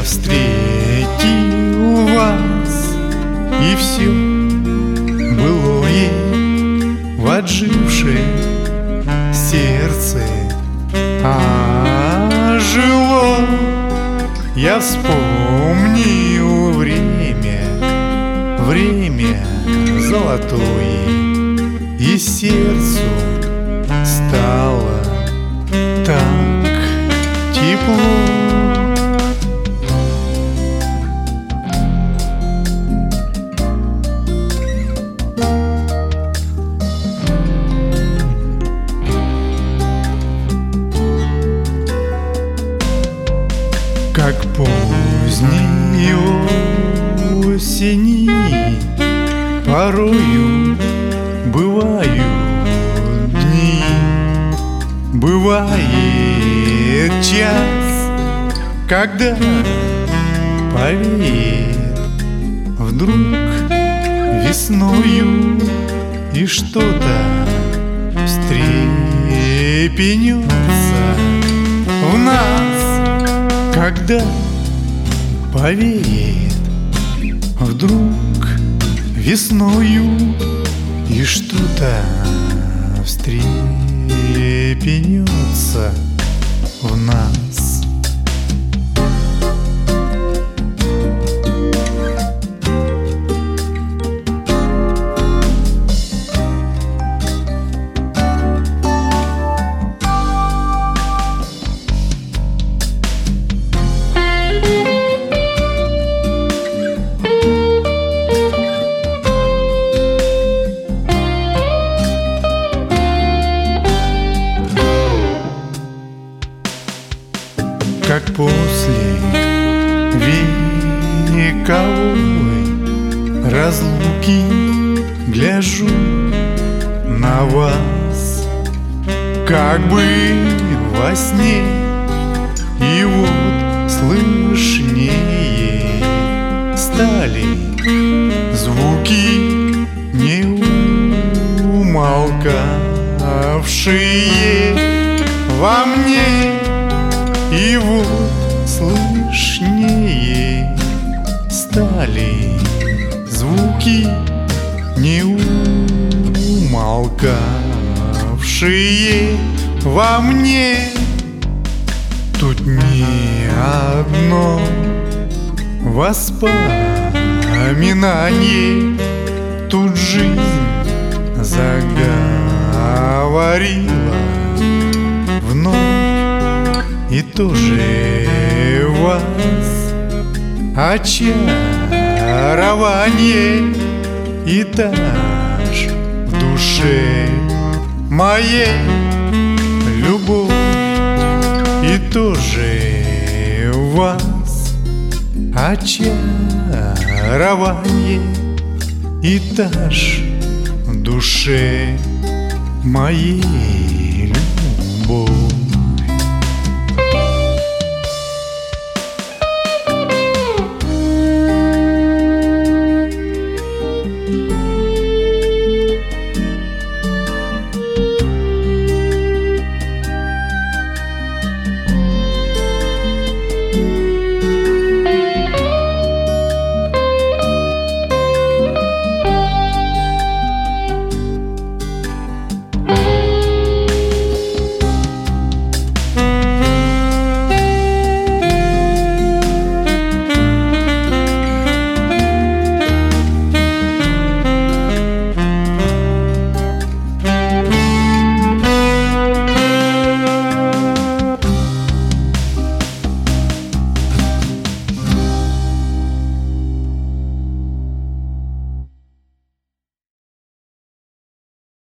встретил вас, и все былое в отжившее сердце ожило. Я вспомнил время золотое, и сердцу стало так тепло. Как поздней осени порою бывают дни, бывает час, когда повеет вдруг весною, и что-то встрепенется в нас, когда повеет вдруг весною, и что-то встрепенется в нас. Как после вековой разлуки гляжу на вас, как бы во сне, и вот слышнее стали звуки, не умолкавшие во мне. И вот слышнее стали звуки, не умолкавшие во мне. Тут не одно воспоминание, тут жизнь заговорила вновь. И тоже вас очарование, и дашь в душе моей любовь. И тоже вас очарование, и дашь в душе моей любовь.